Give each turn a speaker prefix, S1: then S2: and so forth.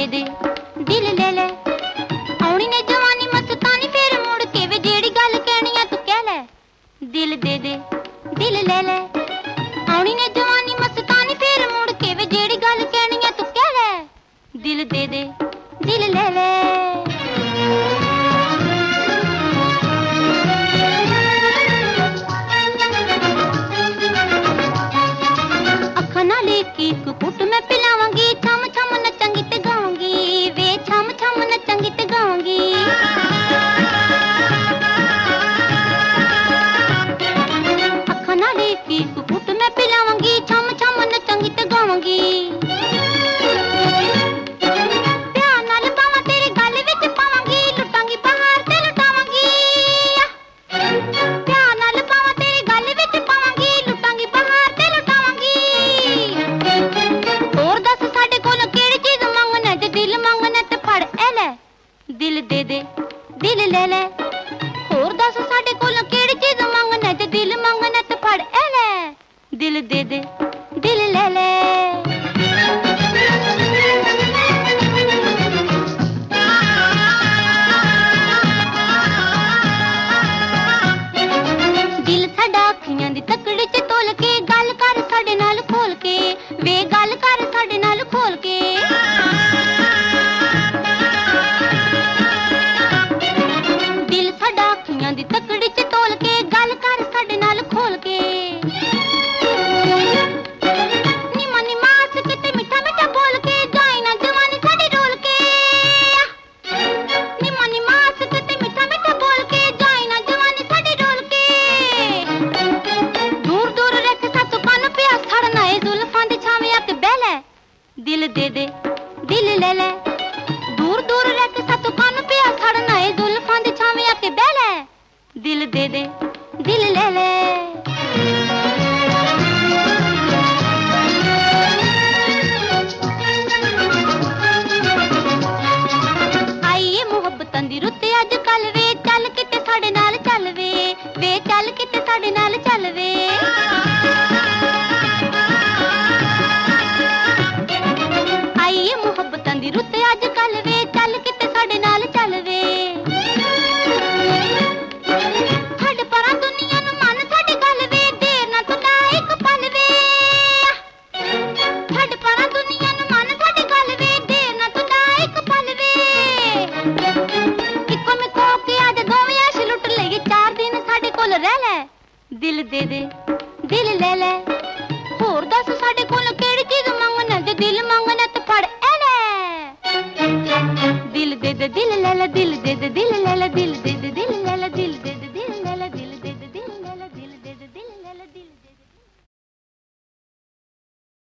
S1: दे दिल ले ले आउणी ने जवानी मस्तानी फिर मुड़ के वे जेड़ी गल कहनी है तू कह ले दिल दे दे दिल ले ले आउणी ने जवानी मस्तानी फिर मुड़ के वे जेड़ी गल कहनी है तू कह ले दिल दे दे दिल ले ले अखा नाले की कुकुट में पिलावांगी छम छम नचंगी ते गाऊंगी वे छम छम नचंगी ते गाऊंगी अखा नाले की कुकुट में पिलावांगी छम छम नचंगी ते गाऊंगी प्यार नाल पावां तेरे गल विच पावांगी लुटांगी बहार ते लुटावांगी प्यार नाल पावां तेरे गल विच पावांगी लुटांगी बहार ते लुटावांगी और दस साडे कोल केड़ी चीज मंगना जे दिल मंगना ते फड़ ए ले दिल दे दे दिल ले ले और दस साडे कोल केड़ी चीज मंगना जे दिल मंगना ते फड़ ए ले दिल दे दे दिल ले ले दिल साडा अखियां दी तकड़ी च तोल के गल कर साडे नाल खोल के वे गल कर साडे नाल खोल के दिल साडा अखियां दी तकड़ी च तोल के गल कर साडे नाल खोल के निमा निमा हस के ते मीठा मीठा बोल के जाए ना जवानी साडी रोल के निमा निमा हस के ते मीठा मीठा बोल के जाए ना जवानी साडी रोल के दूर दूर रख सातों कान प्यास खड़ना ए जुल्फां दी छावें आके बह ले दिल दे दे दिल ले ले दूर दूर रख सातों कान प्यास खड़ना ए जुल्फां दी छावें आके बह ले दिल दे दे दिल ले ले आईए मुहब्बतां दी रुत अज कल वे चल किते साडे नाल चल वे चल किते साडे नाल चल वे आईए मुहब्बतां दी रुत अज कल वे चल किते साडे नाल चल वे छड्ड परां दुनिया नूं मन साडी गल वे देर ना तू ला इक पल वे छड्ड परां दुनिया नूं मन साडी गल वे देर ना तू ला इक पल वे इक्को मिक्को के अज दोवें ऐश लुट लईए 4 दिन साडे कोल रह ले दिल दे दे दिल ले ले होर दस साडे कोल केड़ी चीज मंगना जे दिल मंगना ते फड़ ए ले दिल दे दे दिल ले ले दिल दे दे दिल ले ले दिल दे दे दिल ले ले दिल दे